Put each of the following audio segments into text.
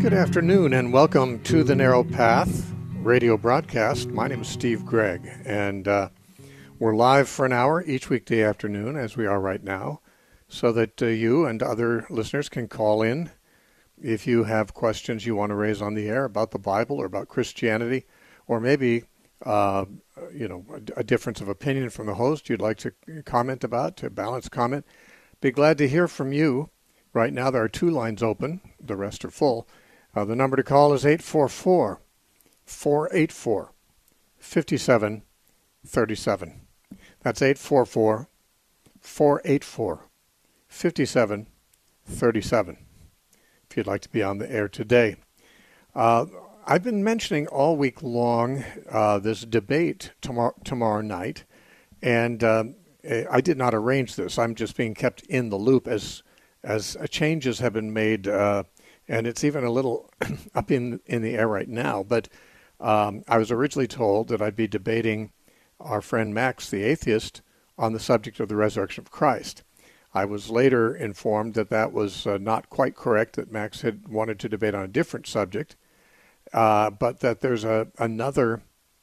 Good afternoon and welcome to the Narrow Path radio broadcast. My name is Steve Gregg, and we're live for an hour each weekday afternoon, as we are right now, so that you and other listeners can call in if you have questions you want to raise on the air about the Bible or about Christianity, or maybe a difference of opinion from the host you'd like to comment about, to balance comment. Be glad to hear from you. Right now there are two lines open. The rest are full. The number to call is 844-484-5737. That's 844-484-5737 if you'd like to be on the air today. I've been mentioning all week long this debate tomorrow night, and I did not arrange this. I'm just being kept in the loop as changes have been made, and it's even a little up in the air right now. But I was originally told that I'd be debating our friend Max, the atheist, on the subject of the resurrection of Christ. I was later informed that that was not quite correct, that Max had wanted to debate on a different subject, but that there's another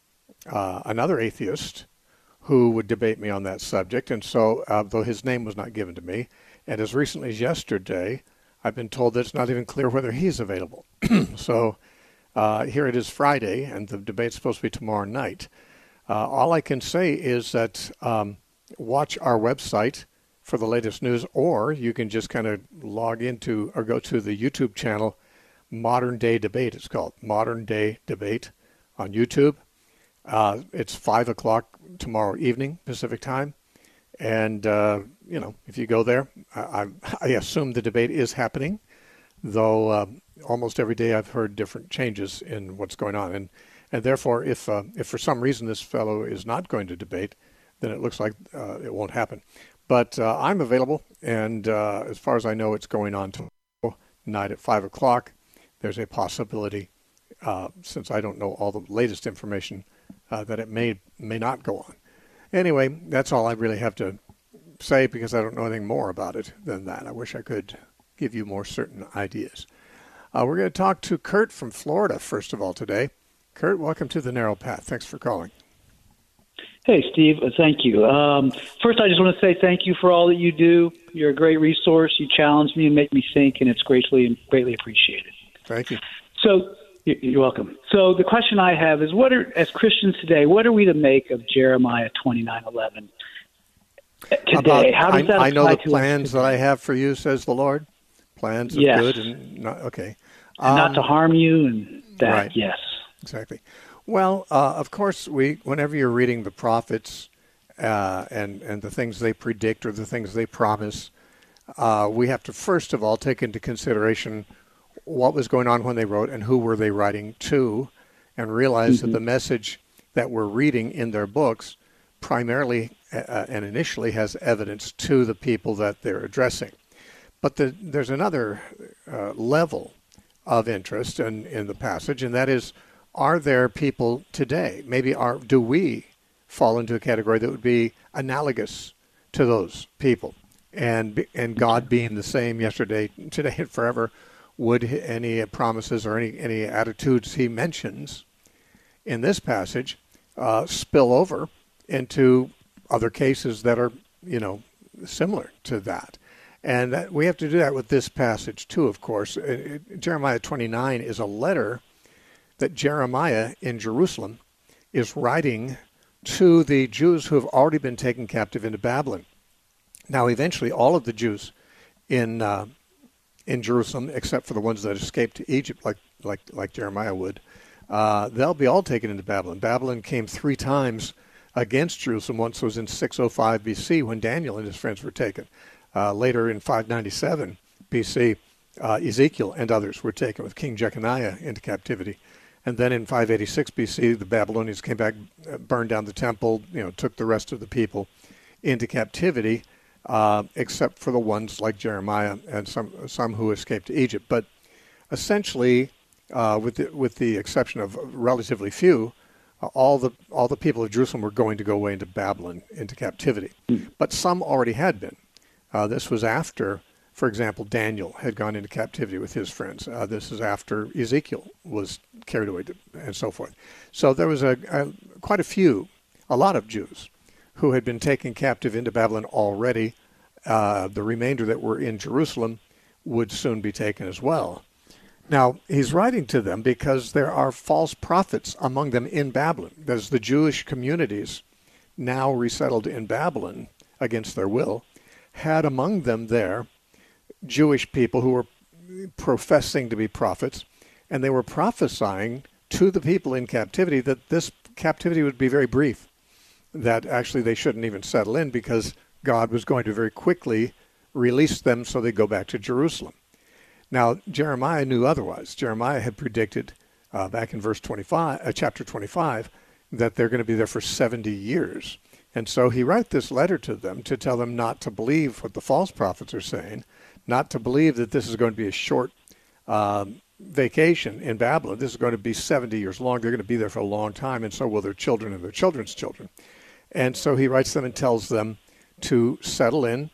atheist who would debate me on that subject. And so, though his name was not given to me, and as recently as yesterday, I've been told that it's not even clear whether he's available. So here it is Friday, and the debate's supposed to be tomorrow night. All I can say is that watch our website for the latest news, or you can just kind of log into or go to the YouTube channel, Modern Day Debate. It's called Modern Day Debate on YouTube. It's 5 o'clock tomorrow evening, Pacific time. And, if you go there, I assume the debate is happening, though almost every day I've heard different changes in what's going on. And therefore, if for some reason this fellow is not going to debate, then it looks like it won't happen. But I'm available, and as far as I know, it's going on tomorrow night at 5 o'clock. There's a possibility, since I don't know all the latest information, that it may not go on. Anyway, that's all I really have to say, because I don't know anything more about it than that. I wish I could give you more certain ideas. We're going to talk to Kurt from Florida, first of all, today. Kurt, welcome to the Narrow Path. Thanks for calling. Hey, Steve. Thank you. First, I just want to say thank you for all that you do. You're a great resource. You challenge me and make me think, and it's greatly appreciated. Thank you. So, you're welcome. So the question I have is, as Christians today, what are we to make of Jeremiah 29:11 today? How does that apply? I know the plans that I have for you, says the Lord. Plans of good and not, okay. Not to harm you, and that, right. Yes. Exactly. Well, of course, whenever you're reading the prophets and the things they predict or the things they promise, we have to first of all take into consideration what was going on when they wrote and who were they writing to, and realize that the message that we're reading in their books primarily and initially has evidence to the people that they're addressing. But there's another level of interest in the passage, and that is, are there people today, do we fall into a category that would be analogous to those people? And God being the same yesterday, today, and forever, would any promises or any attitudes he mentions in this passage spill over into other cases that are, similar to that? And we have to do that with this passage too, of course. Jeremiah 29 is a letter that Jeremiah in Jerusalem is writing to the Jews who have already been taken captive into Babylon. Now, eventually, all of the Jews in Jerusalem, except for the ones that escaped to Egypt, like Jeremiah would, they'll be all taken into Babylon. Babylon came 3 times against Jerusalem. Once was in 605 BC when Daniel and his friends were taken. Later in 597 BC, Ezekiel and others were taken with King Jeconiah into captivity. And then in 586 BC, the Babylonians came back, burned down the temple, took the rest of the people into captivity, except for the ones like Jeremiah and some who escaped to Egypt. But essentially, with the exception of relatively few, all the people of Jerusalem were going to go away into Babylon, into captivity. But some already had been. This was after For example, Daniel had gone into captivity with his friends. This is after Ezekiel was carried away and so forth. So there was quite a lot of Jews who had been taken captive into Babylon already. The remainder that were in Jerusalem would soon be taken as well. Now, he's writing to them because there are false prophets among them in Babylon. There's the Jewish communities now resettled in Babylon against their will, had among them there Jewish people who were professing to be prophets, and they were prophesying to the people in captivity that this captivity would be very brief, that actually they shouldn't even settle in because God was going to very quickly release them so they go back to Jerusalem. Now, Jeremiah knew otherwise. Jeremiah had predicted back in chapter 25, that they're going to be there for 70 years. And so he writes this letter to them to tell them not to believe what the false prophets are saying, not to believe that this is going to be a short vacation in Babylon. This is going to be 70 years long. They're going to be there for a long time, and so will their children and their children's children. And so he writes them and tells them to settle in,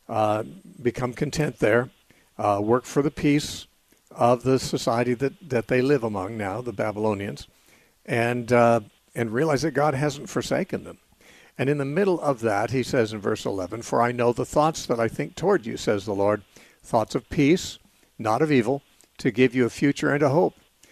become content there, work for the peace of the society that they live among now, the Babylonians, and realize that God hasn't forsaken them. And in the middle of that, he says in verse 11, "For I know the thoughts that I think toward you, says the Lord, thoughts of peace, not of evil, to give you a future and a hope."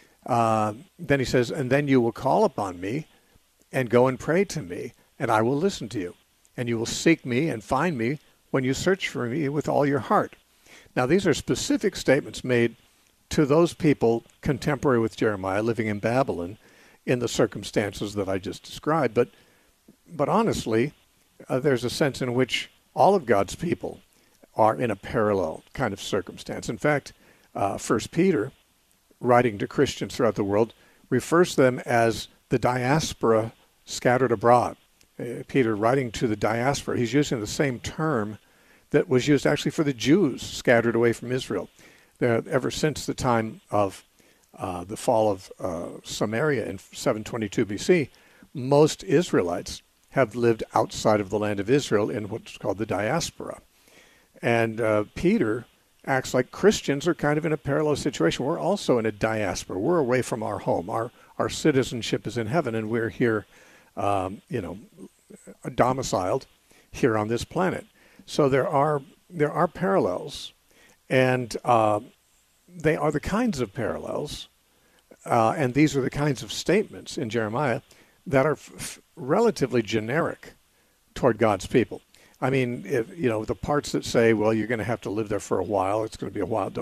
Then he says, "And then you will call upon me and go and pray to me, and I will listen to you. And you will seek me and find me when you search for me with all your heart." Now, these are specific statements made to those people contemporary with Jeremiah living in Babylon in the circumstances that I just described. But honestly, there's a sense in which all of God's people are in a parallel kind of circumstance. In fact, 1 Peter, writing to Christians throughout the world, refers to them as the diaspora scattered abroad. Peter, writing to the diaspora, he's using the same term that was used actually for the Jews scattered away from Israel. Ever since the time of the fall of Samaria in 722 BC, most Israelites have lived outside of the land of Israel in what's called the diaspora. And Peter acts like Christians are kind of in a parallel situation. We're also in a diaspora. We're away from our home. Our citizenship is in heaven, and we're here, domiciled here on this planet. So there are parallels, and they are the kinds of parallels, and these are the kinds of statements in Jeremiah that are relatively generic toward God's people. I mean, the parts that say, well, you're going to have to live there for a while, it's going to be a while,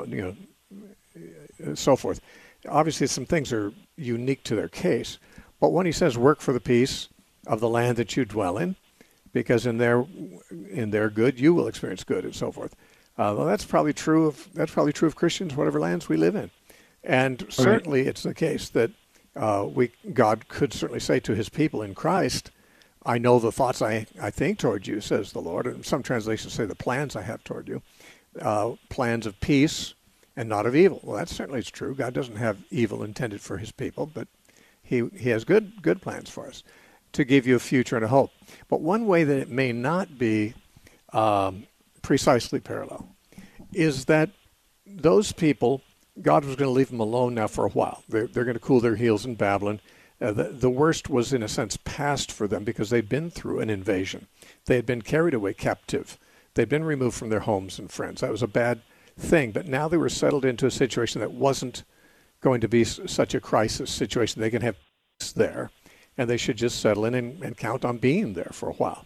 so forth. Obviously, some things are unique to their case. But when he says, work for the peace of the land that you dwell in, because in their good, you will experience good, and so forth. Well, that's probably true of Christians, whatever lands we live in. And certainly it's the case that God could certainly say to his people in Christ, "I know the thoughts I think toward you," says the Lord. And some translations say the plans I have toward you, plans of peace and not of evil. Well, that certainly is true. God doesn't have evil intended for his people, but he has good plans for us, to give you a future and a hope. But one way that it may not be precisely parallel is that those people, God was going to leave them alone now for a while. They're going to cool their heels in Babylon. The worst was, in a sense, past for them because they'd been through an invasion. They had been carried away captive. They'd been removed from their homes and friends. That was a bad thing. But now they were settled into a situation that wasn't going to be such a crisis situation. They can have peace there, and they should just settle in and count on being there for a while.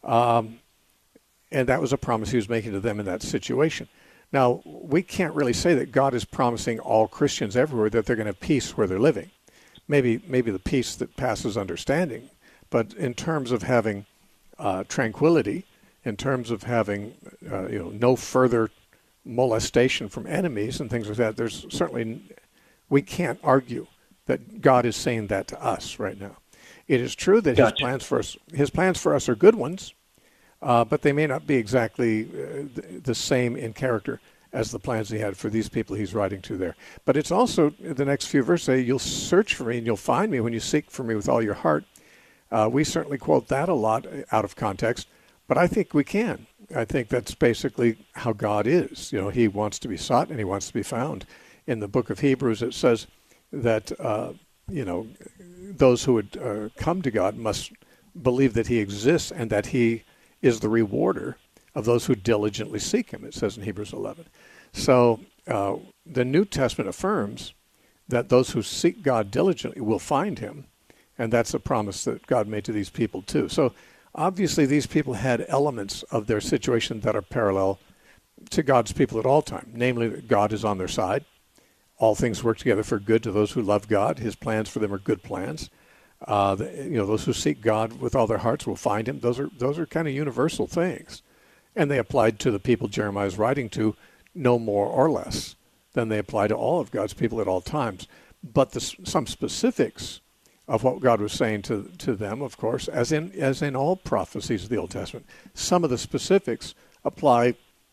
And that was a promise he was making to them in that situation. Now, we can't really say that God is promising all Christians everywhere that they're going to have peace where they're living. Maybe the peace that passes understanding. But in terms of having tranquility, in terms of having no further molestation from enemies and things like that, there's certainly, we can't argue that God is saying that to us right now. It is true that his plans for us are good ones, but they may not be exactly the same in character as the plans he had for these people he's writing to there. But it's also, the next few verses say, "You'll search for me and you'll find me when you seek for me with all your heart." We certainly quote that a lot out of context, but I think we can. I think that's basically how God is. He wants to be sought and he wants to be found. In the book of Hebrews, it says that, those who would come to God must believe that he exists and that he is the rewarder of those who diligently seek him, it says in Hebrews 11. So the New Testament affirms that those who seek God diligently will find him, and that's a promise that God made to these people too. So obviously these people had elements of their situation that are parallel to God's people at all time, namely that God is on their side. All things work together for good to those who love God. His plans for them are good plans. Those who seek God with all their hearts will find him. Those are kind of universal things. And they applied to the people Jeremiah is writing to no more or less than they apply to all of God's people at all times. But some specifics of what God was saying to them, of course, as in all prophecies of the Old Testament, some of the specifics apply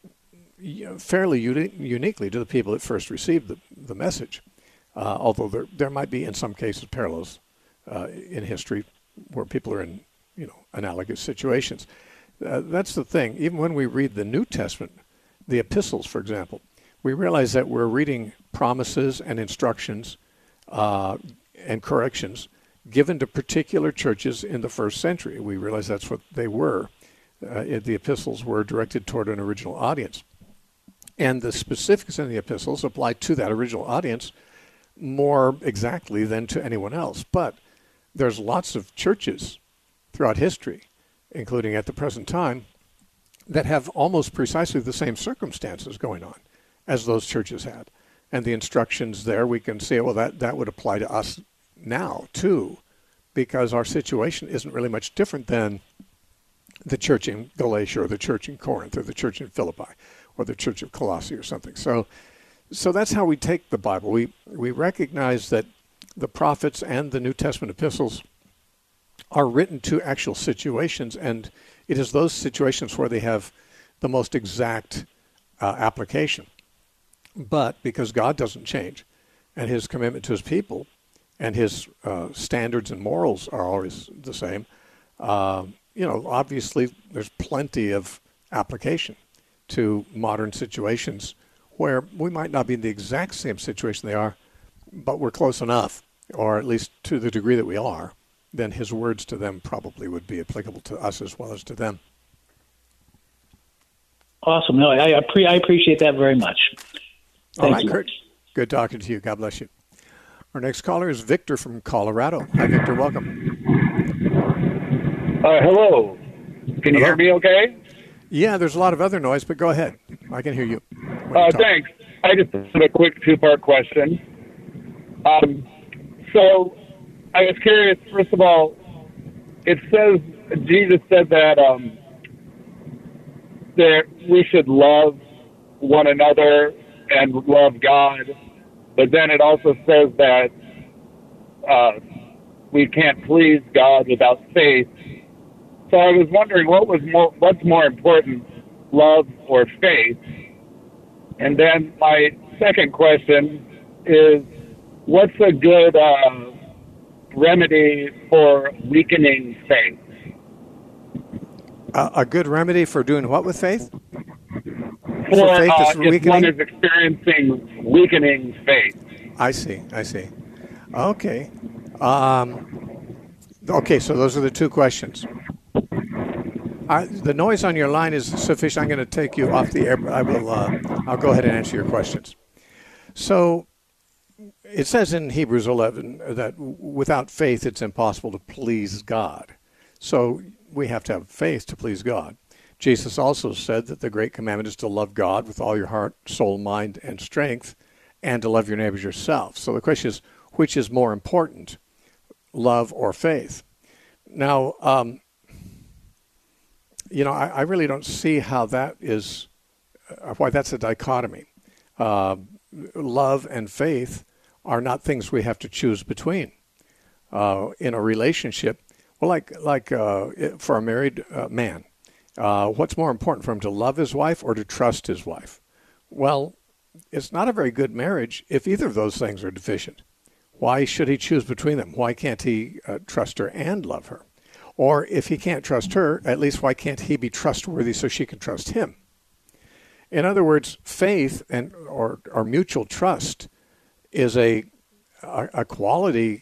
fairly uniquely to the people that first received the message, although there might be in some cases parallels in history where people are in analogous situations. That's the thing. Even when we read the New Testament, the epistles, for example, we realize that we're reading promises and instructions and corrections given to particular churches in the first century. We realize that's what they were. The epistles were directed toward an original audience. And the specifics in the epistles apply to that original audience more exactly than to anyone else. But there's lots of churches throughout history, including at the present time, that have almost precisely the same circumstances going on as those churches had. And the instructions there, we can say, well, that would apply to us now, too, because our situation isn't really much different than the church in Galatia or the church in Corinth or the church in Philippi or the church of Colossae or something. So that's how we take the Bible. We recognize that the prophets and the New Testament epistles are written to actual situations, and it is those situations where they have the most exact application. But because God doesn't change, and his commitment to his people and his standards and morals are always the same, obviously there's plenty of application to modern situations where we might not be in the exact same situation they are, but we're close enough, or at least to the degree that we are, then his words to them probably would be applicable to us as well as to them. Awesome. No, I appreciate that very much. All right, Kurt. Good talking to you. God bless you. Our next caller is Victor from Colorado. Hi, Victor. Welcome. Hello. Can you hear me okay? Yeah, there's a lot of other noise, but go ahead. I can hear you. Thanks. I just have a quick two-part question. So I was curious, first of all, it says, Jesus said that we should love one another and love God, but then it also says that we can't please God without faith. So I was wondering what's more important, love or faith? And then my second question is, what's a good remedy for weakening faith? A good remedy for doing what with faith? For faith if one is experiencing weakening faith. I see. Okay. Okay, so those are the two questions. The noise on your line is sufficient. I'm going to take you off the air. I'll go ahead and answer your questions. So it says in Hebrews 11 that without faith it's impossible to please God. So we have to have faith to please God. Jesus also said that the great commandment is to love God with all your heart, soul, mind, and strength, and to love your neighbors yourself. So the question is, which is more important, love or faith? Now, I really don't see how that is, why that's a dichotomy. Love and faith are not things we have to choose between. In a relationship, well, like for a married man, what's more important for him, to love his wife or to trust his wife? Well, it's not a very good marriage if either of those things are deficient. Why should he choose between them? Why can't he trust her and love her? Or if he can't trust her, at least why can't he be trustworthy so she can trust him? In other words, faith or mutual trust is a quality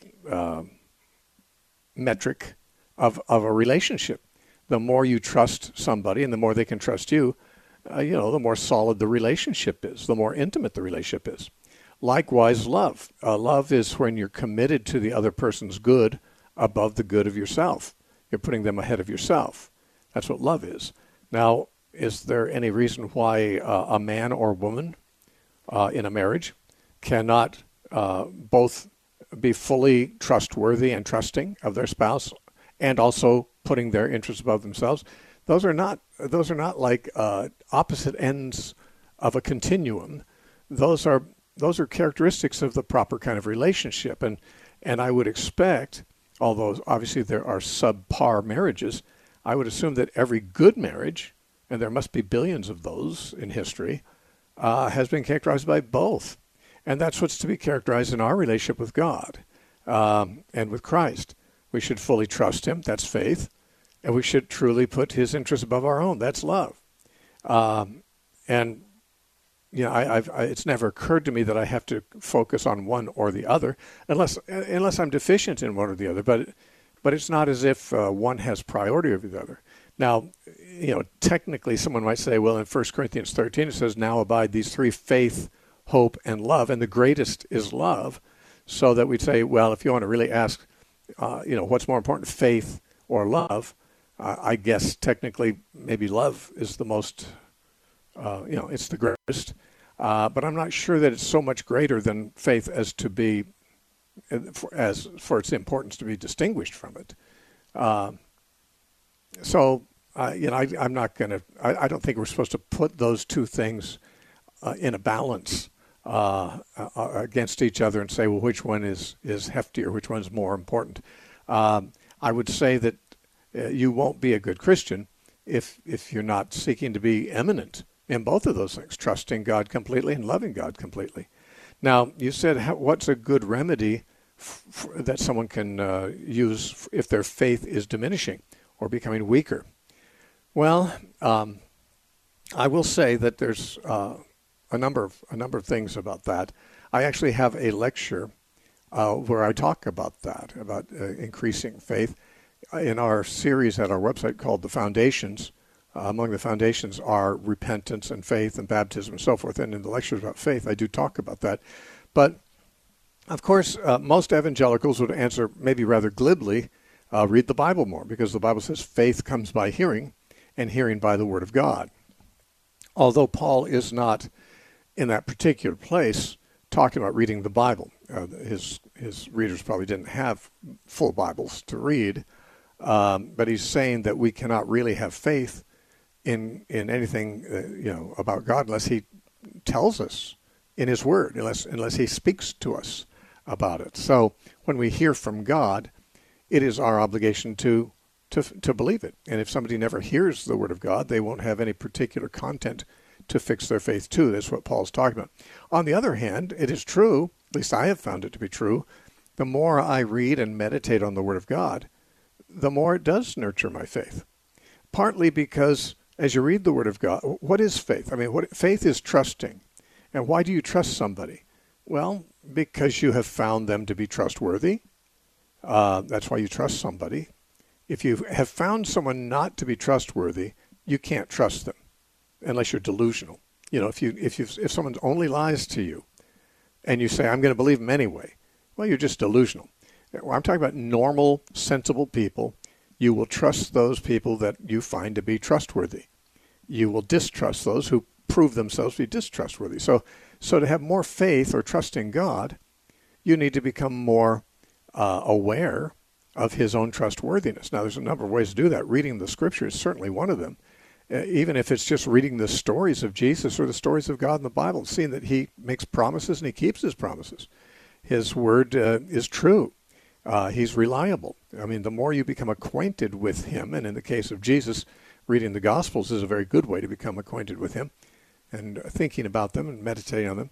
metric of a relationship. The more you trust somebody and the more they can trust you, the more solid the relationship is, the more intimate the relationship is. Likewise, love. Love is when you're committed to the other person's good above the good of yourself. You're putting them ahead of yourself. That's what love is. Now, is there any reason why a man or woman in a marriage cannot both be fully trustworthy and trusting of their spouse and also putting their interests above themselves? Those are not like opposite ends of a continuum. Those are characteristics of the proper kind of relationship. And I would expect, although obviously there are subpar marriages, I would assume that every good marriage, and there must be billions of those in history, has been characterized by both. And that's what's to be characterized in our relationship with God and with Christ. We should fully trust him. That's faith. And we should truly put his interests above our own. That's love. And it's never occurred to me that I have to focus on one or the other, unless I'm deficient in one or the other. But it's not as if one has priority over the other. Now, technically, someone might say, well, in 1 Corinthians 13 it says, "Now abide these three: faith, hope, and love," and the greatest is love. So that we'd say, well, if you want to really ask, what's more important, faith or love? I guess technically maybe love is the most, it's the greatest. But I'm not sure that it's so much greater than faith as to be, as for its importance to be distinguished from it. I'm not going to, I don't think we're supposed to put those two things in a balance against each other and say, well, which one is heftier, which one's more important. I would say that you won't be a good Christian if you're not seeking to be eminent in both of those things, trusting God completely and loving God completely. Now, you said, what's a good remedy that someone can use if their faith is diminishing or becoming weaker? Well, I will say that there's a number of things about that. I actually have a lecture where I talk about that, about increasing faith, in our series at our website called The Foundations. Among the foundations are repentance and faith and baptism and so forth. And in the lectures about faith, I do talk about that. But, of course, most evangelicals would answer maybe rather glibly, read the Bible more, because the Bible says faith comes by hearing, and hearing by the Word of God. Although Paul is not in that particular place talking about reading the Bible. His readers probably didn't have full Bibles to read, but he's saying that we cannot really have faith in anything about God unless he tells us in his Word, unless he speaks to us about it. So when we hear from God, it is our obligation to believe it. And if somebody never hears the Word of God, they won't have any particular content to fix their faith to. That's what Paul's talking about. On the other hand, it is true, at least I have found it to be true, the more I read and meditate on the Word of God, the more it does nurture my faith. Partly because as you read the Word of God, what is faith? I mean, faith is trusting. And why do you trust somebody? Well, because you have found them to be trustworthy. That's why you trust somebody. If you have found someone not to be trustworthy, you can't trust them unless you're delusional. If someone only lies to you and you say, I'm going to believe them anyway, well, you're just delusional. I'm talking about normal, sensible people. You will trust those people that you find to be trustworthy. You will distrust those who prove themselves to be distrustworthy. So to have more faith or trust in God, you need to become more aware of his own trustworthiness. Now, there's a number of ways to do that. Reading the Scripture is certainly one of them. Even if it's just reading the stories of Jesus or the stories of God in the Bible, seeing that he makes promises and he keeps his promises. His word is true. He's reliable. I mean, the more you become acquainted with him, and in the case of Jesus, reading the Gospels is a very good way to become acquainted with him and thinking about them and meditating on them.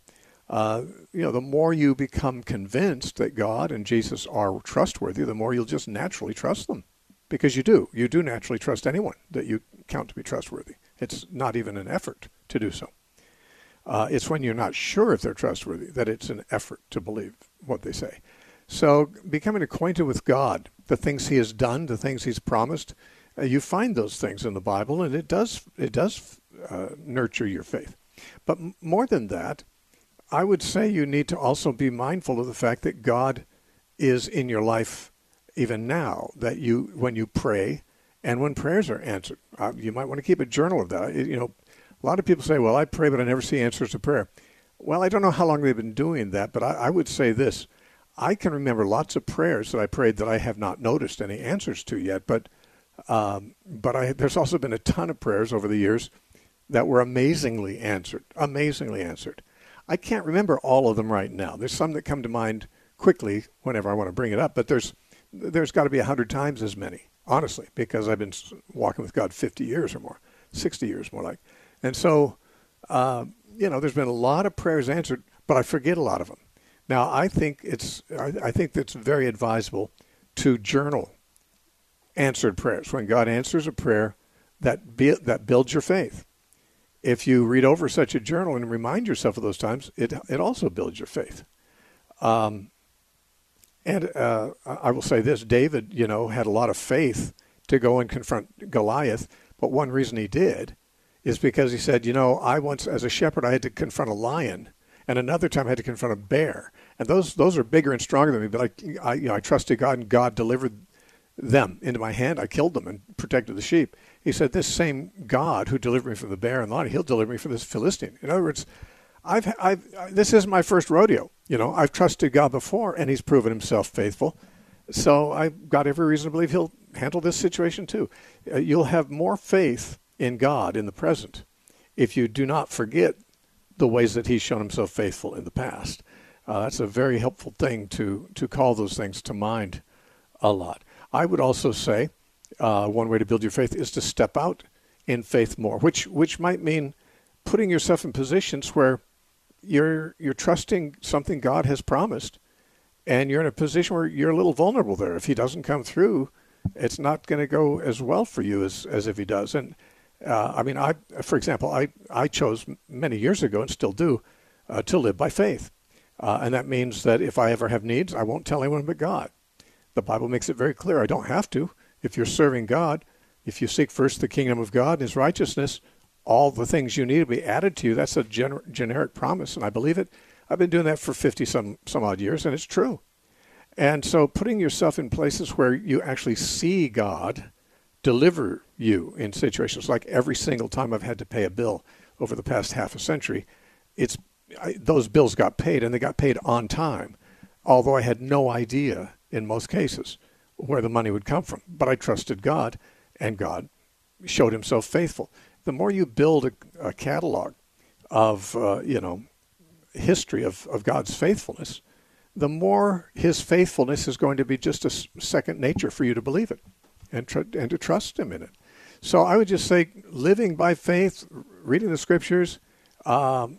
The more you become convinced that God and Jesus are trustworthy, the more you'll just naturally trust them. because you do. You do naturally trust anyone that you count to be trustworthy. It's not even an effort to do so. It's when you're not sure if they're trustworthy that it's an effort to believe what they say. So becoming acquainted with God, the things he has done, the things he's promised, you find those things in the Bible, and it does nurture your faith. But more than that, I would say you need to also be mindful of the fact that God is in your life even now, that when you pray and when prayers are answered. You might want to keep a journal of that. A lot of people say, well, I pray, but I never see answers to prayer. Well, I don't know how long they've been doing that, but I would say this. I can remember lots of prayers that I prayed that I have not noticed any answers to yet, but there's also been a ton of prayers over the years that were amazingly answered. I can't remember all of them right now. There's some that come to mind quickly whenever I want to bring it up, but there's got to be 100 times as many, honestly, because I've been walking with God 50 years or more, 60 years more like. And so, there's been a lot of prayers answered, but I forget a lot of them. Now, I think it's very advisable to journal answered prayers. When God answers a prayer, that builds your faith. If you read over such a journal and remind yourself of those times, it also builds your faith. I will say this: David, had a lot of faith to go and confront Goliath, but one reason he did is because he said, I once, as a shepherd, I had to confront a lion, and another time I had to confront a bear, and those are bigger and stronger than me. But I trusted God, and God delivered them into my hand. I killed them and protected the sheep. He said, this same God who delivered me from the bear and the lion, he'll deliver me from this Philistine. In other words, this is my first rodeo. I've trusted God before, and he's proven himself faithful. So I've got every reason to believe he'll handle this situation too. You'll have more faith in God in the present if you do not forget the ways that he's shown himself faithful in the past. That's a very helpful thing to call those things to mind a lot. I would also say one way to build your faith is to step out in faith more, which might mean putting yourself in positions where you're trusting something God has promised, and you're in a position where you're a little vulnerable there. If he doesn't come through, it's not going to go as well for you as if he does. And for example, I chose many years ago, and still do, to live by faith. And that means that if I ever have needs, I won't tell anyone but God. The Bible makes it very clear I don't have to. If you're serving God, if you seek first the kingdom of God and his righteousness, all the things you need will be added to you. That's a generic promise, and I believe it. I've been doing that for 50 some odd years, and it's true. And so putting yourself in places where you actually see God deliver you in situations, like every single time I've had to pay a bill over the past half a century, those bills got paid, and they got paid on time, although I had no idea in most cases where the money would come from. But I trusted God, and God showed himself faithful. The more you build a catalog of, history of God's faithfulness, the more his faithfulness is going to be just a second nature for you to believe it and to trust him in it. So I would just say living by faith, reading the scriptures, and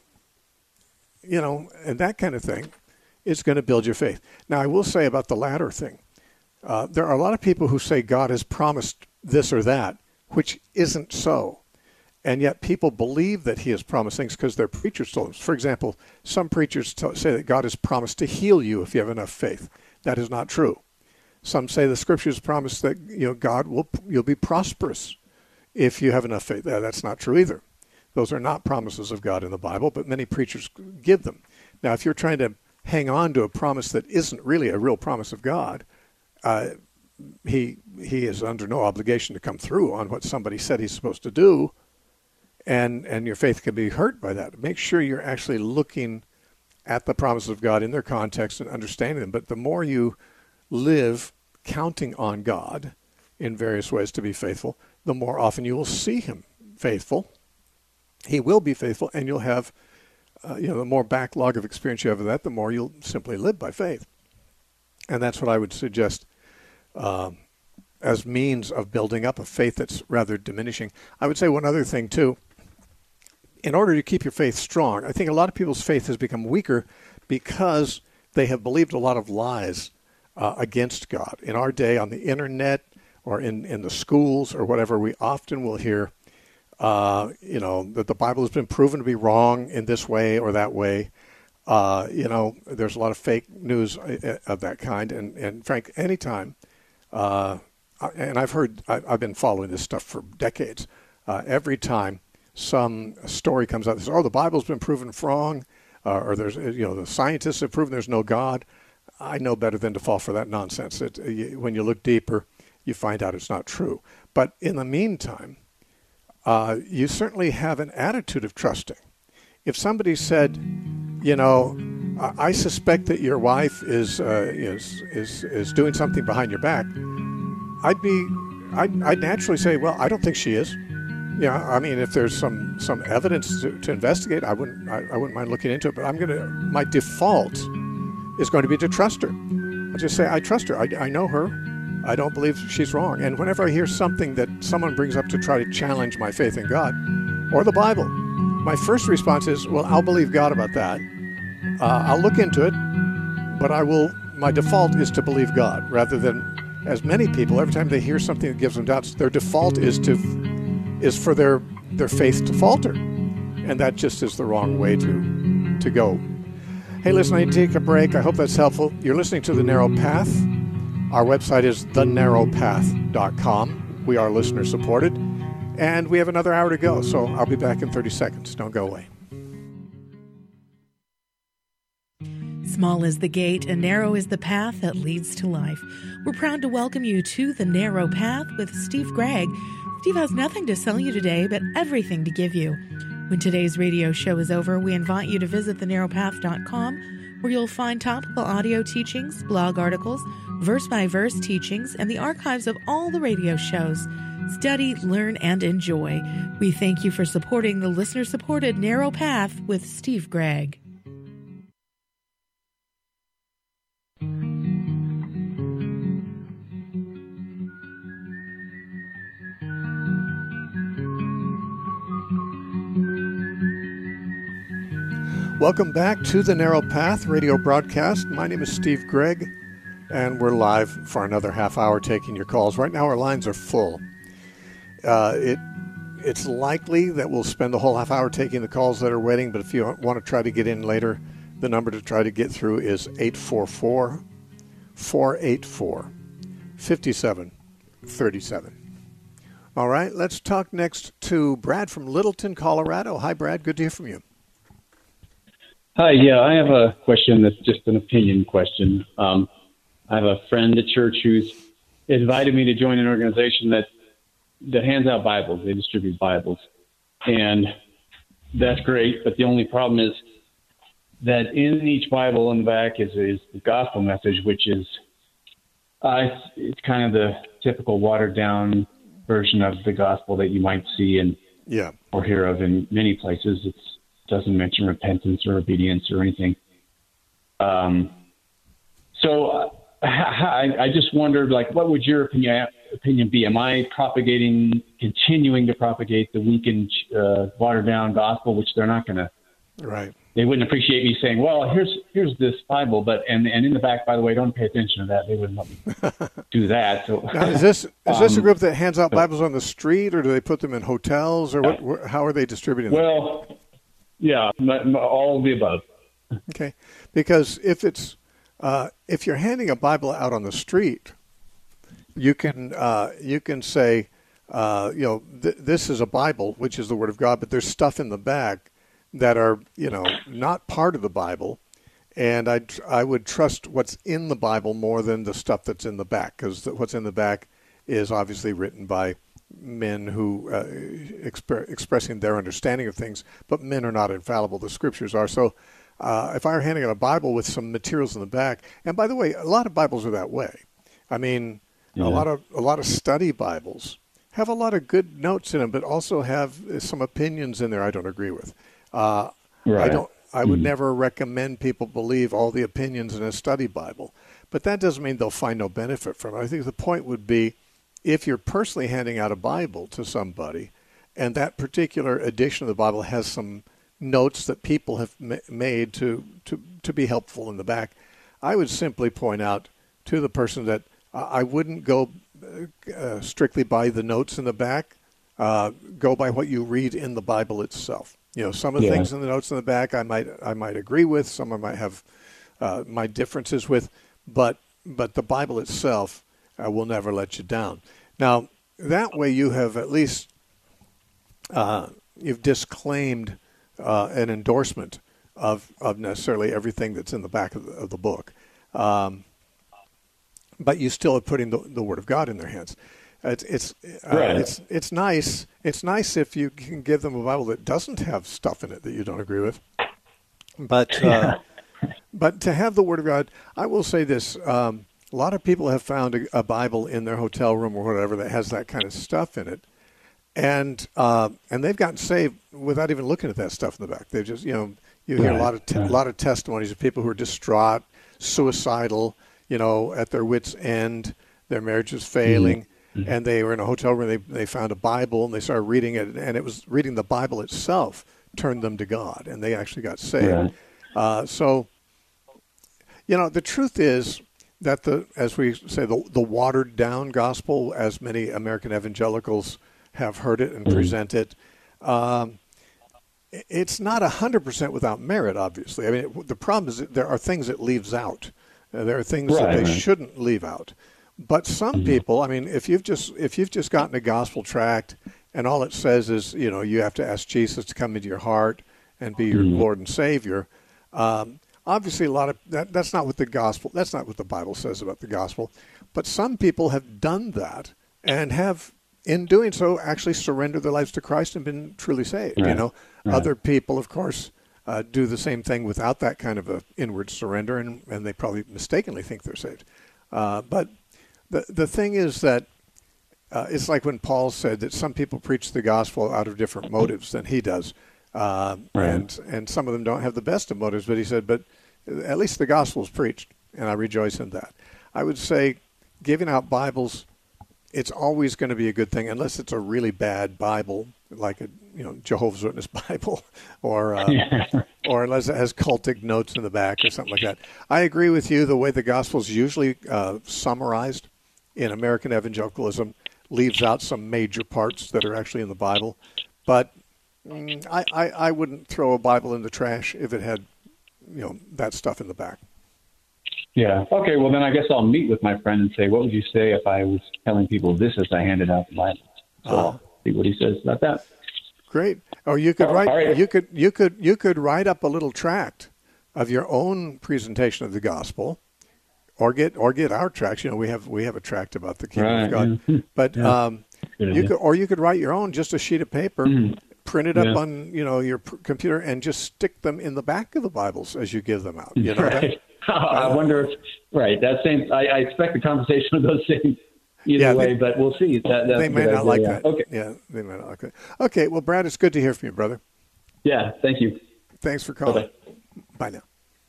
that kind of thing is going to build your faith. Now, I will say about the latter thing, there are a lot of people who say God has promised this or that, which isn't so. And yet people believe that he has promised things because their preachers told them. For example, some preachers say that God has promised to heal you if you have enough faith. That is not true. Some say the scriptures promise that you'll be prosperous if you have enough faith. That's not true either. Those are not promises of God in the Bible, but many preachers give them. Now, if you're trying to hang on to a promise that isn't really a real promise of God, he is under no obligation to come through on what somebody said he's supposed to do, and your faith can be hurt by that. Make sure you're actually looking at the promises of God in their context and understanding them. But the more you live counting on God in various ways to be faithful, the more often you will see him faithful. He will be faithful, and you'll have, the more backlog of experience you have of that, the more you'll simply live by faith. And that's what I would suggest as means of building up a faith that's rather diminishing. I would say one other thing, too. In order to keep your faith strong, I think a lot of people's faith has become weaker because they have believed a lot of lies against God. In our day, on the internet, or in the schools or whatever, we often will hear, that the Bible has been proven to be wrong in this way or that way. There's a lot of fake news of that kind. And Frank, anytime, and I've been following this stuff for decades. Every time some story comes out that says, the Bible's been proven wrong, or there's, the scientists have proven there's no God, I know better than to fall for that nonsense. When you look deeper, you find out it's not true. But in the meantime, you certainly have an attitude of trusting. If somebody said, I suspect that your wife is doing something behind your back, I'd naturally say, well, I don't think she is. Yeah, I mean, if there's some evidence to investigate, I wouldn't mind looking into it. But my default is going to be to trust her. I'll just say I trust her. I know her. I don't believe she's wrong. And whenever I hear something that someone brings up to try to challenge my faith in God or the Bible, my first response is, well, I'll believe God about that. I'll look into it, but my default is to believe God, rather than, as many people, every time they hear something that gives them doubts, their default is for their faith to falter. And that just is the wrong way to go. Hey, listen, I need to take a break. I hope that's helpful. You're listening to The Narrow Path. Our website is thenarrowpath.com. We are listener supported. And we have another hour to go, so I'll be back in 30 seconds. Don't go away. Small is the gate and narrow is the path that leads to life. We're proud to welcome you to The Narrow Path with Steve Gregg. Steve has nothing to sell you today, but everything to give you. When today's radio show is over, we invite you to visit thenarrowpath.com, where you'll find topical audio teachings, blog articles, verse-by-verse teachings, and the archives of all the radio shows. Study, learn, and enjoy. We thank you for supporting the listener-supported Narrow Path with Steve Gregg. Welcome back to the Narrow Path radio broadcast. My name is Steve Gregg, and we're live for another half hour taking your calls. Right now our lines are full. It's likely that we'll spend the whole half hour taking the calls that are waiting, but if you want to try to get in later, the number to try to get through is 844-484-5737. All right, let's talk next to Brad from Littleton, Colorado. Hi, Brad. Good to hear from you. Hi, yeah, I have a question that's just an opinion question. I have a friend at church who's invited me to join an organization that hands out Bibles. They distribute Bibles. And that's great, but the only problem is that in each Bible in the back is the gospel message, which is it's kind of the typical watered-down version of the gospel that you might see or hear of in many places. It doesn't mention repentance or obedience or anything. So I just wondered, what would your opinion be? Am I continuing to propagate the weakened, watered-down gospel, which they're not going to? Right. They wouldn't appreciate me saying, well, here's this Bible, but and in the back, by the way, don't pay attention to that. They wouldn't let me do that. So, now, is this a group that hands out Bibles on the street, or do they put them in hotels, or how are they distributing them? Well, yeah, all of the above. Okay, because if you're handing a Bible out on the street, you can say, this is a Bible, which is the Word of God, but there's stuff in the back that are, not part of the Bible, and I would trust what's in the Bible more than the stuff that's in the back, because what's in the back is obviously written by men who expressing their understanding of things, but men are not infallible. The Scriptures are. So if I were handing out a Bible with some materials in the back, and by the way, a lot of Bibles are that way. I mean, a lot of study Bibles have a lot of good notes in them, but also have some opinions in there I don't agree with. Right. I would never recommend people believe all the opinions in a study Bible, but that doesn't mean they'll find no benefit from it. I think the point would be, if you're personally handing out a Bible to somebody, and that particular edition of the Bible has some notes that people have made to be helpful in the back, I would simply point out to the person that I wouldn't go strictly by the notes in the back. Go by what you read in the Bible itself. Some of the things in the notes in the back I might agree with. Some I might have my differences with, but the Bible itself will never let you down. Now, that way you have at least you've disclaimed an endorsement of necessarily everything that's in the back of the book, but you still are putting the Word of God in their hands. It's nice. It's nice if you can give them a Bible that doesn't have stuff in it that you don't agree with, but to have the Word of God, I will say this. A lot of people have found a Bible in their hotel room or whatever that has that kind of stuff in it, and they've gotten saved without even looking at that stuff in the back. They just, you hear a lot of testimonies of people who are distraught, suicidal, at their wits' end, their marriage is failing, and they were in a hotel room. They found a Bible and they started reading it, and it was reading the Bible itself turned them to God, and they actually got saved. So, the truth is that as we say, the watered down gospel, as many American evangelicals have heard it and present it, it's not 100% without merit, obviously. I mean, the problem is that there are things it leaves out. There are things that they shouldn't leave out. But some people, I mean, if you've just gotten a gospel tract and all it says is, you have to ask Jesus to come into your heart and be your Lord and Savior, obviously a lot of that's not what the Bible says about the gospel. But some people have done that and have, in doing so, actually surrendered their lives to Christ and been truly saved. Other people, of course, do the same thing without that kind of a inward surrender, and they probably mistakenly think they're saved. But the thing is that it's like when Paul said that some people preach the gospel out of different motives than he does, and some of them don't have the best of motives. But he said, but at least the gospel is preached, and I rejoice in that. I would say giving out Bibles, it's always going to be a good thing, unless it's a really bad Bible, like a Jehovah's Witness Bible, or unless it has cultic notes in the back or something like that. I agree with you. The way the gospel is usually summarized in American evangelicalism leaves out some major parts that are actually in the Bible. But I wouldn't throw a Bible in the trash if it had that stuff in the back. Yeah. Okay. Well, then I guess I'll meet with my friend and say, what would you say if I was telling people this as I handed out the Bible? So I'll see what he says about that. Great. Or you could write. You could write up a little tract of your own presentation of the gospel, or get our tracts. We have a tract about the kingdom of God. Yeah. But you could write your own, just a sheet of paper, print it up on your computer, and just stick them in the back of the Bibles as you give them out. I wonder if I expect the conversation with those things either way, but we'll see. They may not like that. Okay. Yeah, they may not like that. Okay, well, Brad, it's good to hear from you, brother. Yeah, thank you. Thanks for calling. Bye now.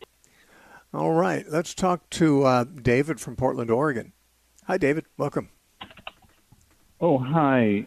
All right, let's talk to David from Portland, Oregon. Hi, David. Welcome. Oh, hi.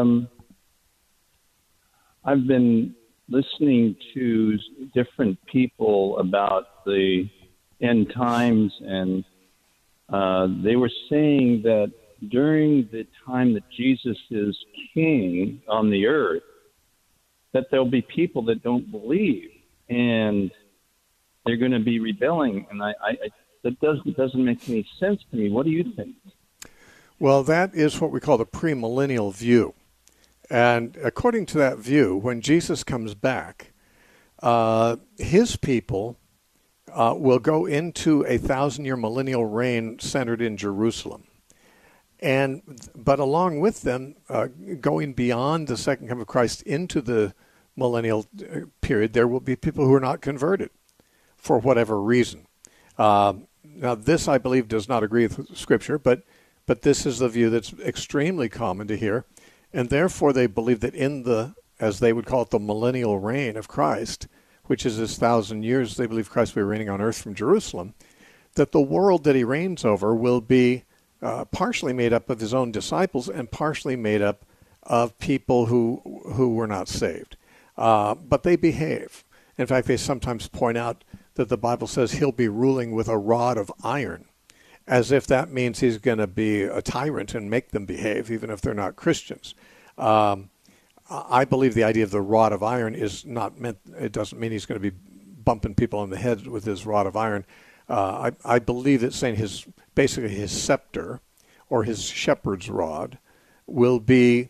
I've been listening to different people about the end times, and they were saying that during the time that Jesus is king on the earth, that there'll be people that don't believe, and they're going to be rebelling. And that doesn't make any sense to me. What do you think? Well, that is what we call the premillennial view. And according to that view, when Jesus comes back, his people will go into a 1,000-year millennial reign centered in Jerusalem. But along with them, going beyond the second coming of Christ into the millennial period, there will be people who are not converted for whatever reason. Now, this, I believe, does not agree with Scripture, but this is the view that's extremely common to hear. And therefore, they believe that in the, as they would call it, the millennial reign of Christ, which is this 1,000 years, they believe Christ will be reigning on earth from Jerusalem, that the world that he reigns over will be partially made up of his own disciples and partially made up of people who were not saved. But they behave. In fact, they sometimes point out that the Bible says he'll be ruling with a rod of iron. as if that means he's going to be a tyrant and make them behave, even if they're not Christians. I believe the idea of the rod of iron is not meant, it doesn't mean he's going to be bumping people on the head with his rod of iron. I believe that saying basically his scepter or his shepherd's rod will be,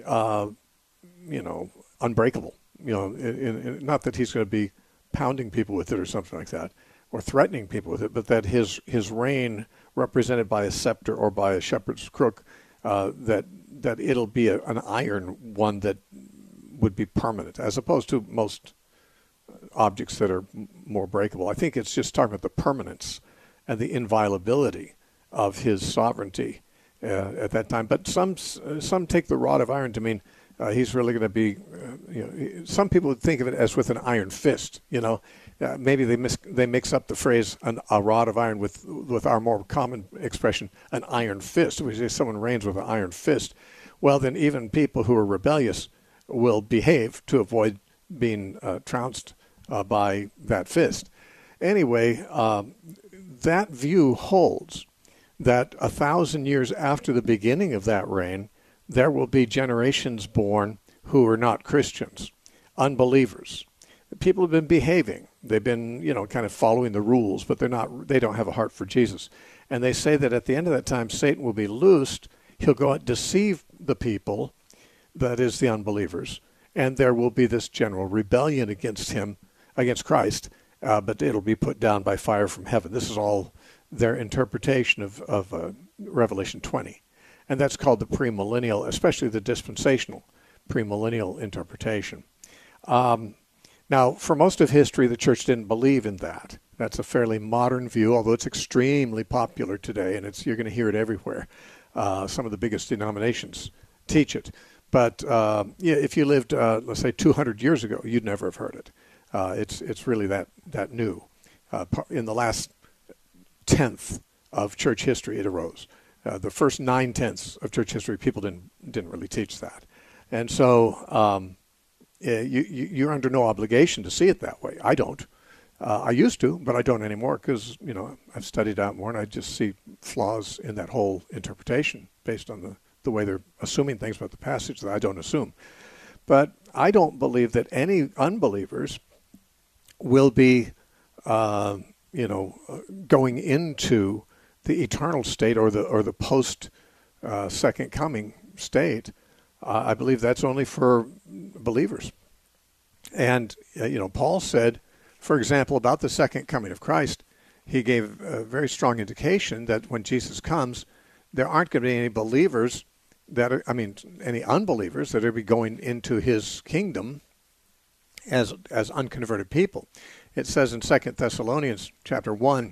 unbreakable. Not that he's going to be pounding people with it or something like that, or threatening people with it, but that his reign, represented by a scepter or by a shepherd's crook, that it'll be an iron one that would be permanent, as opposed to most objects that are more breakable. I think it's just talking about the permanence and the inviolability of his sovereignty at that time. But some take the rod of iron to mean he's really going to be. Some people would think of it as with an iron fist. Maybe they mix up the phrase a rod of iron with our more common expression, an iron fist. We say someone reigns with an iron fist. Well, then even people who are rebellious will behave to avoid being trounced by that fist. Anyway, that view holds that 1,000 years after the beginning of that reign, there will be generations born who are not Christians, unbelievers. People have been behaving. They've been, kind of following the rules, but they don't have a heart for Jesus. And they say that at the end of that time, Satan will be loosed. He'll go out and deceive the people, that is the unbelievers, and there will be this general rebellion against him, against Christ, but it'll be put down by fire from heaven. This is all their interpretation of Revelation 20. And that's called the premillennial, especially the dispensational premillennial interpretation. Now, for most of history, the church didn't believe in that. That's a fairly modern view, although it's extremely popular today, and you're going to hear it everywhere. Some of the biggest denominations teach it. But if you lived, let's say, 200 years ago, you'd never have heard it. It's really that new. In the last tenth of church history, it arose. The first 9/10 of church history, people didn't really teach that, and so you're under no obligation to see it that way. I don't. I used to, but I don't anymore because I've studied out more, and I just see flaws in that whole interpretation based on the way they're assuming things about the passage that I don't assume. But I don't believe that any unbelievers will be, going into the eternal state or the post second coming state. I believe that's only for believers. And Paul said, for example, about the second coming of Christ, he gave a very strong indication that when Jesus comes, there aren't going to be any believers any unbelievers that are be going into his kingdom as unconverted people. It says in 2 Thessalonians chapter 1,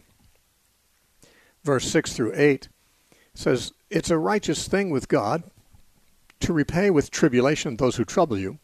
verse 6 through 8, says, "It's a righteous thing with God to repay with tribulation those who trouble you,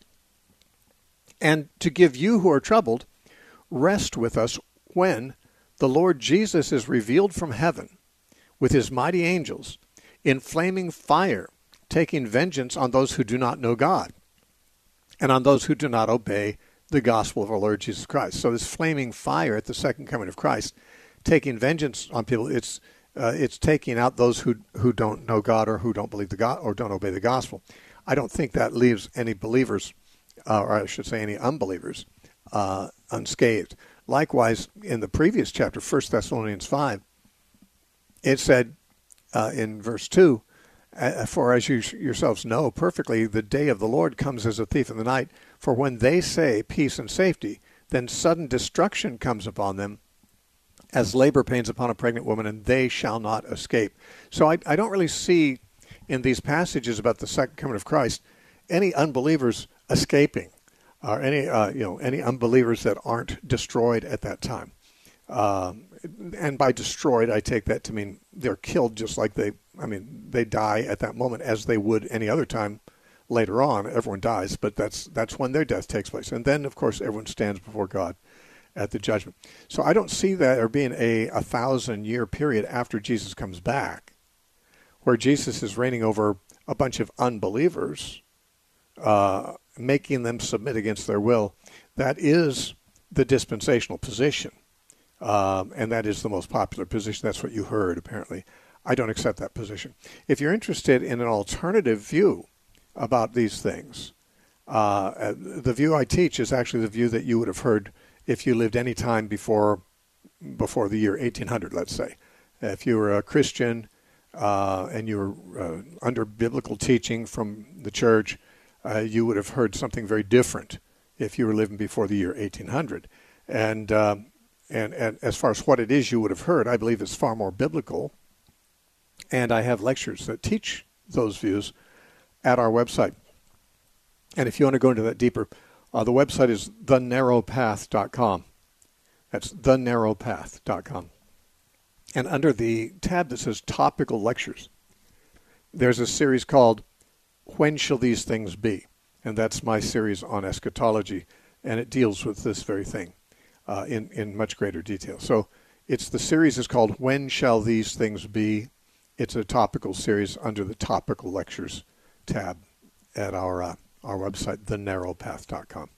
and to give you who are troubled rest with us when the Lord Jesus is revealed from heaven with his mighty angels in flaming fire, taking vengeance on those who do not know God and on those who do not obey the gospel of our Lord Jesus Christ." So this flaming fire at the second coming of Christ, taking vengeance on people, it's taking out those who don't know God or who don't believe the God or don't obey the gospel. I don't think that leaves any believers, or I should say any unbelievers, unscathed. Likewise, in the previous chapter, 1 Thessalonians 5, it said in verse 2, "For as you yourselves know perfectly, the day of the Lord comes as a thief in the night. For when they say peace and safety, then sudden destruction comes upon them, as labor pains upon a pregnant woman, and they shall not escape." So I don't really see in these passages about the second coming of Christ any unbelievers escaping, or any unbelievers that aren't destroyed at that time. And by destroyed, I take that to mean they're killed just like they die at that moment as they would any other time later on. Everyone dies, but that's when their death takes place. And then, of course, everyone stands before God at the judgment. So I don't see that there being a 1,000-year period after Jesus comes back where Jesus is reigning over a bunch of unbelievers, making them submit against their will. That is the dispensational position. and that is the most popular position. That's what you heard, apparently. I don't accept that position. If you're interested in an alternative view about these things, the view I teach is actually the view that you would have heard if you lived any time before the year 1800, let's say. If you were a Christian and you were under biblical teaching from the church, you would have heard something very different if you were living before the year 1800. And as far as what it is you would have heard, I believe it's far more biblical. And I have lectures that teach those views at our website. And if you want to go into that deeper, the website is thenarrowpath.com. That's thenarrowpath.com. And under the tab that says Topical Lectures, there's a series called When Shall These Things Be? And that's my series on eschatology, and it deals with this very thing in much greater detail. So the series is called When Shall These Things Be? It's a topical series under the Topical Lectures tab at our website, thenarrowpath.com.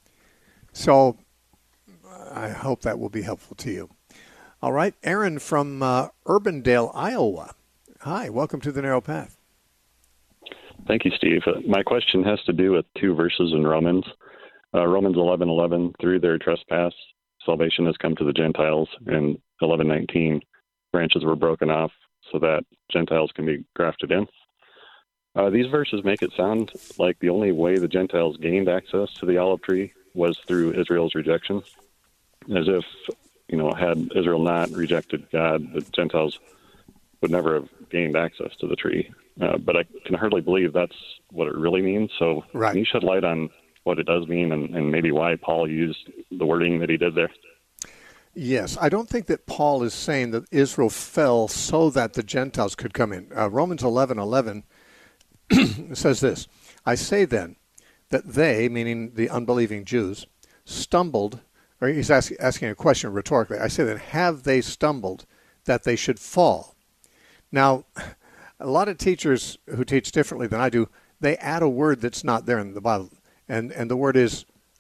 So I hope that will be helpful to you. All right, Aaron from Urbandale, Iowa. Hi, welcome to the Narrow Path. Thank you, Steve. My question has to do with two verses in Romans. Romans 11:11, through their trespass, salvation has come to the Gentiles, and 11:19, branches were broken off so that Gentiles can be grafted in. These verses make it sound like the only way the Gentiles gained access to the olive tree was through Israel's rejection, as if, had Israel not rejected God, the Gentiles would never have gained access to the tree. But I can hardly believe that's what it really means. So right. Can you shed light on what it does mean and maybe why Paul used the wording that he did there? Yes, I don't think that Paul is saying that Israel fell so that the Gentiles could come in. Romans 11:11 says this, I say then that they, meaning the unbelieving Jews, stumbled, or he's asking a question rhetorically. I say then, have they stumbled that they should fall? Now, a lot of teachers who teach differently than I do, they add a word that's not there in the Bible. And the word is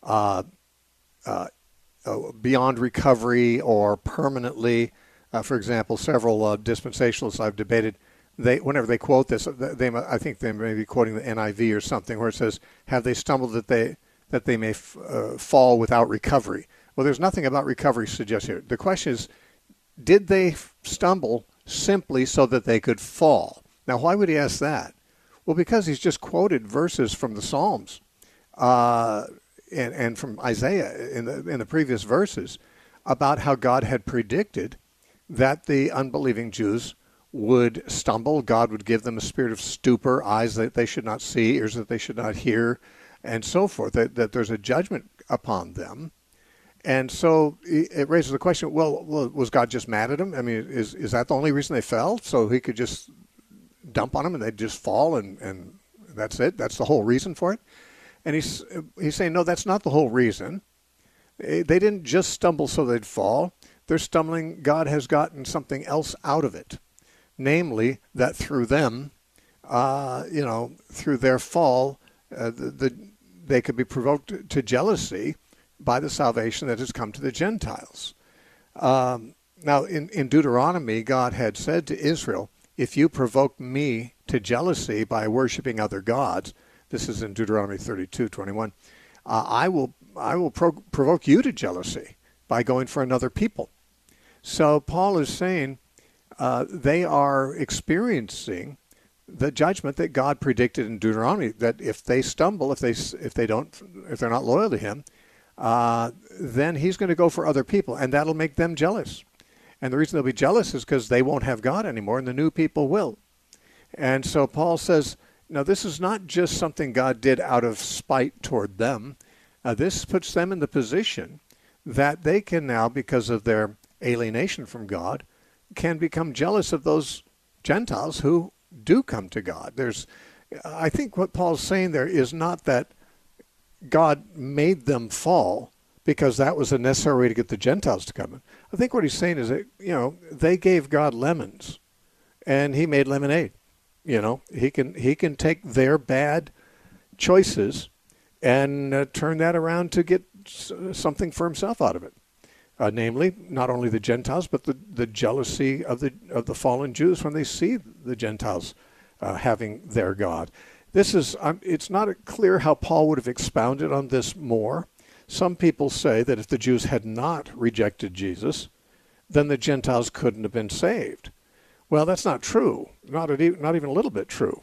beyond recovery or permanently. For example, several dispensationalists I've debated, whenever they quote this, I think they may be quoting the NIV or something, where it says, have they stumbled that they may fall without recovery? Well, there's nothing about recovery suggested here. The question is, did they stumble simply so that they could fall? Now, why would he ask that? Well, because he's just quoted verses from the Psalms and from Isaiah in the previous verses about how God had predicted that the unbelieving Jews would stumble. God would give them a spirit of stupor, eyes that they should not see, ears that they should not hear, and so forth, that there's a judgment upon them. And so it raises the question, well, was God just mad at them? I mean, is that the only reason they fell? So he could just dump on them and they'd just fall and that's it? That's the whole reason for it? And he's saying, no, that's not the whole reason. They didn't just stumble so they'd fall. They're stumbling. God has gotten something else out of it, namely that through them, through their fall, they could be provoked to jealousy by the salvation that has come to the Gentiles. Now, in Deuteronomy, God had said to Israel, if you provoke me to jealousy by worshiping other gods, this is in Deuteronomy 32:21, I will provoke you to jealousy by going for another people. So Paul is saying they are experiencing the judgment that God predicted in Deuteronomy, that if they stumble, if they're not loyal to him, then he's going to go for other people, and that'll make them jealous. And the reason they'll be jealous is because they won't have God anymore, and the new people will. And so Paul says, now this is not just something God did out of spite toward them. This puts them in the position that they can now, because of their alienation from God, can become jealous of those Gentiles who do come to God. I think what Paul's saying there is not that God made them fall because that was a necessary way to get the Gentiles to come in. I think what he's saying is that, they gave God lemons and he made lemonade. He can take their bad choices and turn that around to get something for himself out of it. namely not only the Gentiles, but the jealousy of the fallen Jews when they see the Gentiles having their God. This is it's not clear how Paul would have expounded on this more. Some people say that if the Jews had not rejected Jesus, then the Gentiles couldn't have been saved. Well, that's not true. Not even a little bit true.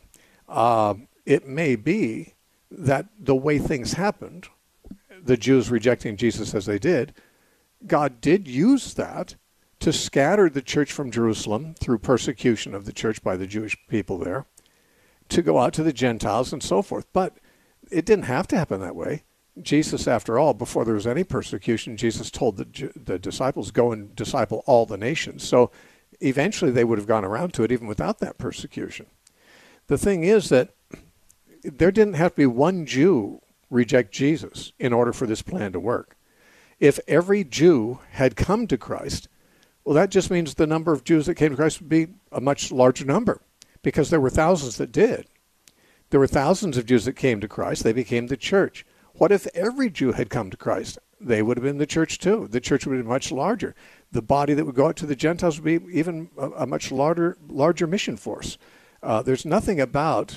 It may be that the way things happened, the Jews rejecting Jesus as they did, God did use that to scatter the church from Jerusalem through persecution of the church by the Jewish people there, to go out to the Gentiles and so forth. But it didn't have to happen that way. Jesus, after all, before there was any persecution, Jesus told the disciples, go and disciple all the nations. So eventually they would have gone around to it even without that persecution. The thing is that there didn't have to be one Jew reject Jesus in order for this plan to work. If every Jew had come to Christ, well, that just means the number of Jews that came to Christ would be a much larger number, because there were thousands that did. There were thousands of Jews that came to Christ. They became the church. What if every Jew had come to Christ? They would have been the church too. The church would have been much larger. The body that would go out to the Gentiles would be even a much larger mission force. There's nothing about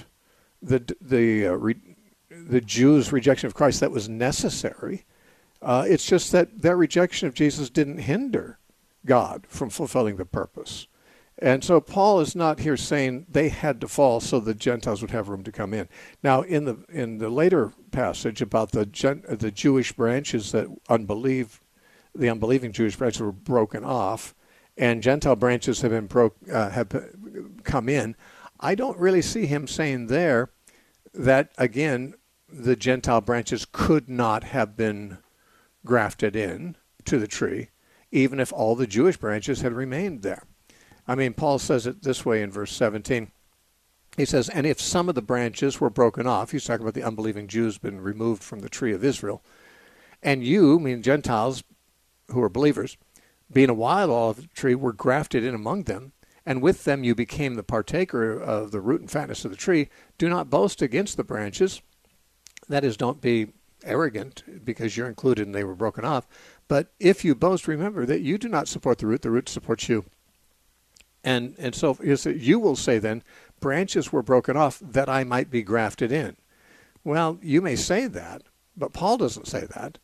the Jews' rejection of Christ that was necessary. It's just that their rejection of Jesus didn't hinder God from fulfilling the purpose. And so Paul is not here saying they had to fall so the Gentiles would have room to come in. Now, in the later passage about the Jewish branches that the unbelieving Jewish branches were broken off, and Gentile branches have come in, I don't really see him saying there that, again, the Gentile branches could not have been grafted in to the tree, even if all the Jewish branches had remained there. I mean, Paul says it this way in verse 17. He says, and if some of the branches were broken off, he's talking about the unbelieving Jews been removed from the tree of Israel, and you, meaning Gentiles who are believers, being a wild olive tree, were grafted in among them, and with them you became the partaker of the root and fatness of the tree, do not boast against the branches. That is, don't be arrogant because you're included and they were broken off. But if you boast, remember that you do not support the root supports you. And so you will say then, branches were broken off that I might be grafted in. Well, you may say that, but Paul doesn't say that.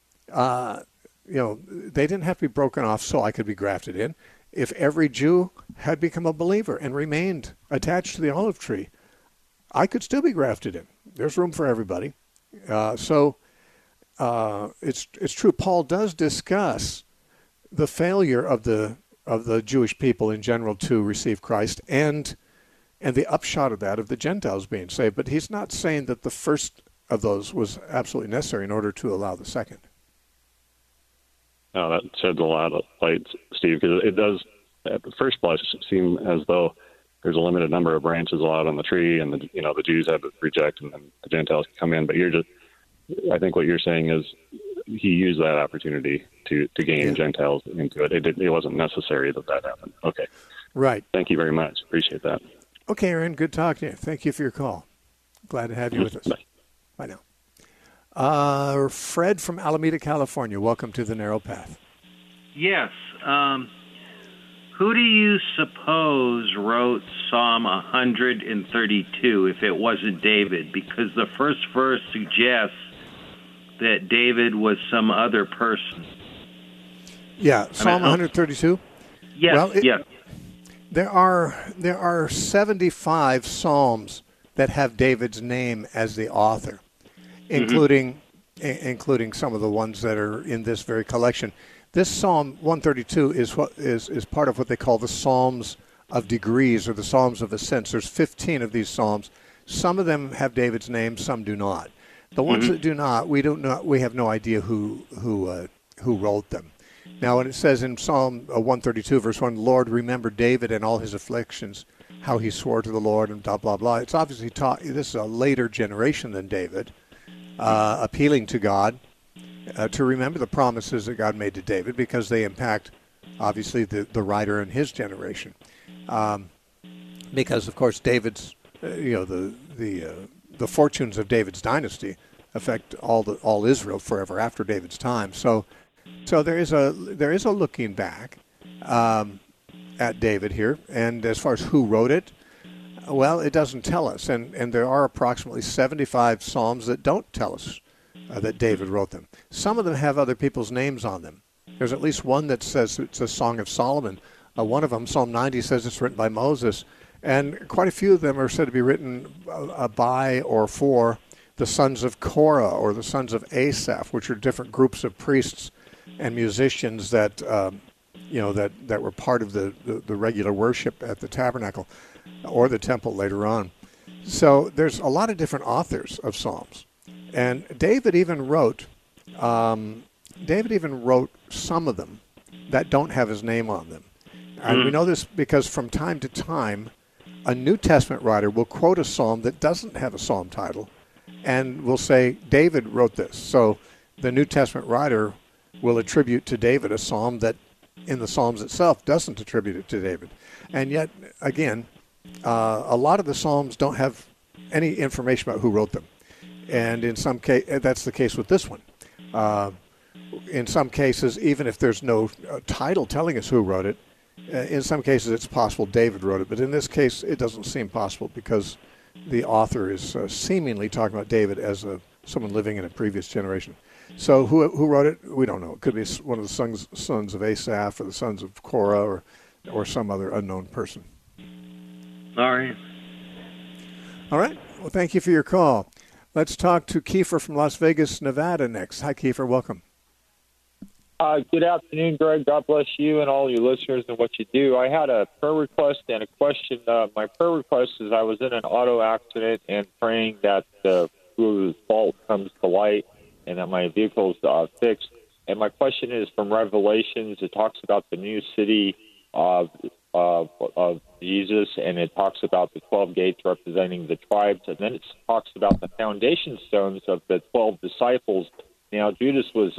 They didn't have to be broken off so I could be grafted in. If every Jew had become a believer and remained attached to the olive tree, I could still be grafted in. There's room for everybody. So it's true. Paul does discuss the failure of the Jewish people in general to receive Christ and the upshot of that of the Gentiles being saved. But he's not saying that the first of those was absolutely necessary in order to allow the second. Oh, that sheds a lot of light, Steve, because it does, at the first blush, seem as though there's a limited number of branches allowed on the tree, and the Jews have to reject, and then the Gentiles can come in. But I think what you're saying is he used that opportunity to gain Gentiles into it. It wasn't necessary that happened. Okay. Right. Thank you very much. Appreciate that. Okay, Aaron, good talking to you. Thank you for your call. Glad to have you with us. Bye. Bye now. Fred from Alameda, California. Welcome to the Narrow Path. Yes. Who do you suppose wrote Psalm 132 if it wasn't David? Because the first verse suggests that David was some other person. Yeah, Psalm 132? Yes, well, yes. There are 75 psalms that have David's name as the author, including some of the ones that are in this very collection. This Psalm 132 is part of what they call the Psalms of Degrees, or the Psalms of Ascents. There's 15 of these psalms. Some of them have David's name, some do not. The ones that do not, we have no idea who wrote them. Now, when it says in Psalm 132, verse 1, Lord, remember David and all his afflictions, how he swore to the Lord, and blah, blah, blah. It's obviously this is a later generation than David, appealing to God to remember the promises that God made to David, because they impact, obviously, the writer in his generation. Because, of course, David's, the fortunes of David's dynasty affect all Israel forever after David's time. So So there is a looking back at David here, and as far as who wrote it, well, it doesn't tell us, and there are approximately 75 psalms that don't tell us that David wrote them. Some of them have other people's names on them. There's at least one that says it's a Song of Solomon. One of them, Psalm 90, says it's written by Moses, and quite a few of them are said to be written by or for the sons of Korah or the sons of Asaph, which are different groups of priests and musicians that that were part of the regular worship at the tabernacle or the temple later on. So there's a lot of different authors of Psalms, and David even wrote some of them that don't have his name on them. And we know this because from time to time, a New Testament writer will quote a psalm that doesn't have a psalm title and will say, David wrote this. So the New Testament writer will attribute to David a psalm that in the Psalms itself doesn't attribute it to David. And yet, again, a lot of the Psalms don't have any information about who wrote them. And in some case, that's the case with this one. In some cases, even if there's no title telling us who wrote it, in some cases it's possible David wrote it. But in this case, it doesn't seem possible because the author is seemingly talking about David as someone living in a previous generation. So who wrote it? We don't know. It could be one of the sons of Asaph or the sons of Korah or some other unknown person. All right. All right. Well, thank you for your call. Let's talk to Kiefer from Las Vegas, Nevada next. Hi, Kiefer. Welcome. Good afternoon, Greg. God bless you and all your listeners and what you do. I had a prayer request and a question. My prayer request is I was in an auto accident and praying that whose fault comes to light and that my vehicle's fixed. And my question is from Revelations. It talks about the new city of Jesus, and it talks about the 12 gates representing the tribes, and then it talks about the foundation stones of the 12 disciples. Now, Judas was,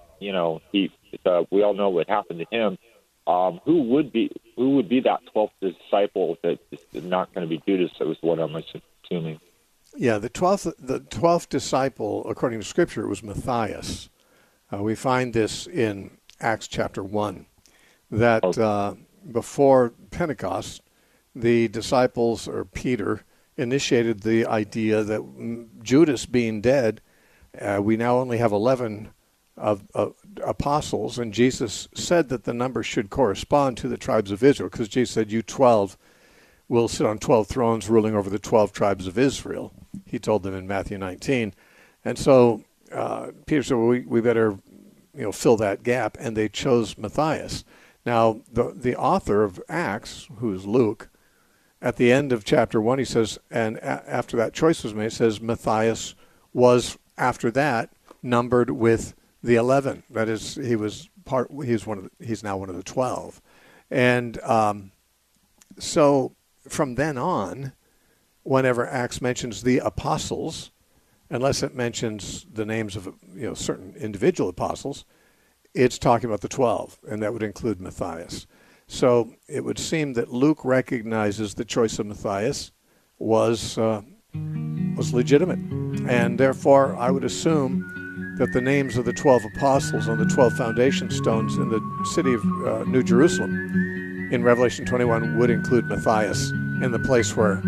we all know what happened to him. Who would be that 12th disciple that is not going to be Judas? That was what I'm assuming. Yeah, the 12th disciple, according to Scripture, was Matthias. We find this in Acts chapter 1, that before Pentecost, the disciples, or Peter, initiated the idea that Judas being dead, we now only have 11 of apostles, and Jesus said that the number should correspond to the tribes of Israel, because Jesus said, you 12 will sit on 12 thrones ruling over the 12 tribes of Israel. He told them in Matthew 19. And so Peter said, well, we better fill that gap, and they chose Matthias. Now, the author of Acts, who is Luke, at the end of chapter 1, he says, and after that choice was made, it says Matthias was, after that, numbered with the 11. That is, he's now one of the 12. And so from then on, whenever Acts mentions the apostles, unless it mentions the names of certain individual apostles, it's talking about the 12, and that would include Matthias. So it would seem that Luke recognizes the choice of Matthias was legitimate, and therefore I would assume that the names of the 12 apostles on the 12 foundation stones in the city of New Jerusalem in Revelation 21 would include Matthias in the place where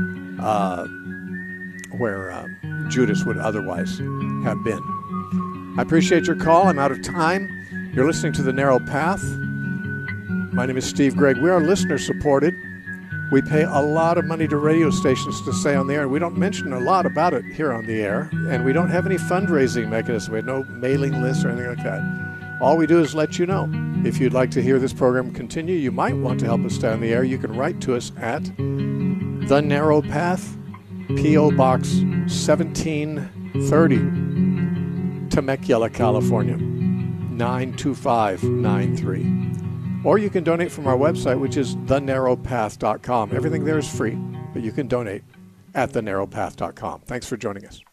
Judas would otherwise have been. I appreciate your call. I'm out of time. You're listening to The Narrow Path. My name is Steve Gregg. We are listener-supported. We pay a lot of money to radio stations to stay on the air. We don't mention a lot about it here on the air, and we don't have any fundraising mechanism. We have no mailing lists or anything like that. All we do is let you know. If you'd like to hear this program continue, you might want to help us stay on the air. You can write to us at The Narrow Path, P.O. Box 1730, Temecula, California, 92593. Or you can donate from our website, which is thenarrowpath.com. Everything there is free, but you can donate at thenarrowpath.com. Thanks for joining us.